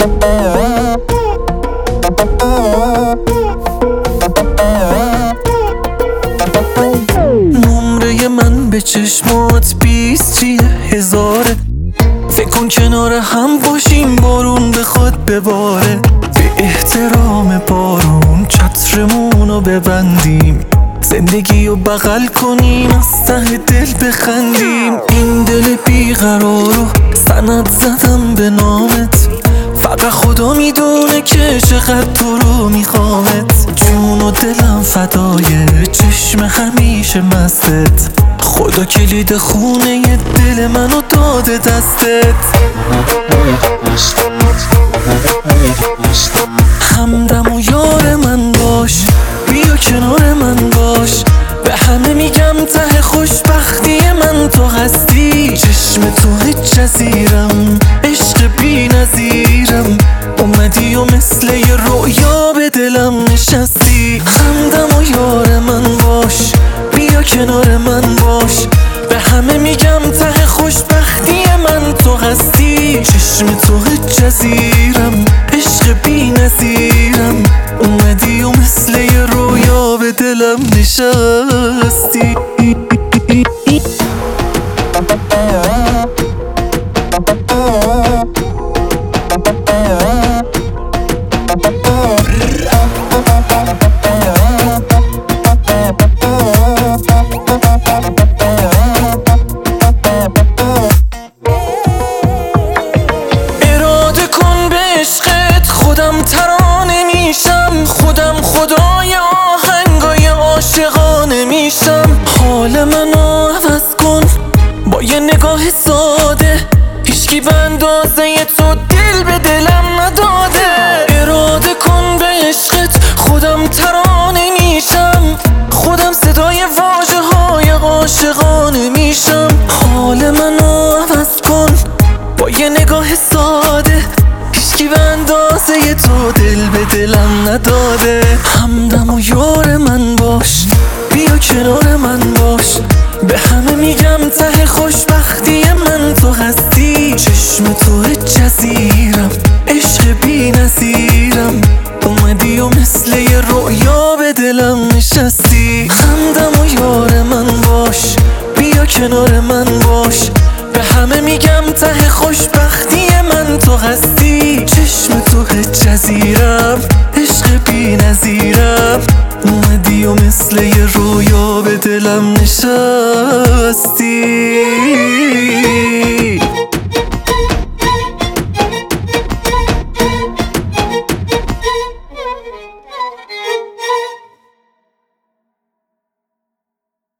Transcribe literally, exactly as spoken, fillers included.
نمره من به چشمات بیست چیه هزاره. فکر کن کنار هم باشیم بارون بخواد بباره. به احترام بارون چترمونو ببندیم، زندگی رو بغل کنیم، از ته دل بخندیم. این دل بیقرارو سند زدم به نامت، فقط خدا میدونه که چقدر تو رو میخوامت. جون و دلم فدای چشم همیشه مستت، خدا کلید خونه دل منو داده دستت. همدم و یار من باش، بیا کنار من باش. به همه میگم ته خوشبختی من تو هستی. چشم تو هیچ جزیرم، عشق بی نظیرم. اومدی و مثل یه رویا به دلم نشستی. همدم و یار من باش، بیا کنار من باش. به همه میگم ته خوشبختی من تو هستی. چشم تو هیچ جزیرم، عشق بی نظیرم. اومدی و مثل یه رویا به دلم نشستی. اراده کن به عشقت خودم ترانه میشم، خودم خدای آهنگای عاشقانه میشم. حال منو عوض کن با یه نگاه ساده، هیچکی به اندازه تو دل به دلم نداده. اراده کن به عشقت خودم ترانه میشم، خودم صدای واژه های عاشقانه میشم. حال منو عوض کن با یه نگاه ساده، هیچکی به اندازه تو دل به دلم نداده. همدم و یار من باش، بیا کنار من باش. به همه میگم ته خوشبختی من تو هستی. چشم تو هیچ جزیرم، عشق بی نظیرم. اومدی و مثل یه رویا به دلم نشستی. همدم و یار من باش، بیا کنار من باش. به همه میگم ته خوشبختی من تو هستی. چشم تو هیچ جزیرم، عشق بی نظیرم. اومدی و مثل یه رویا به دلم نشستی.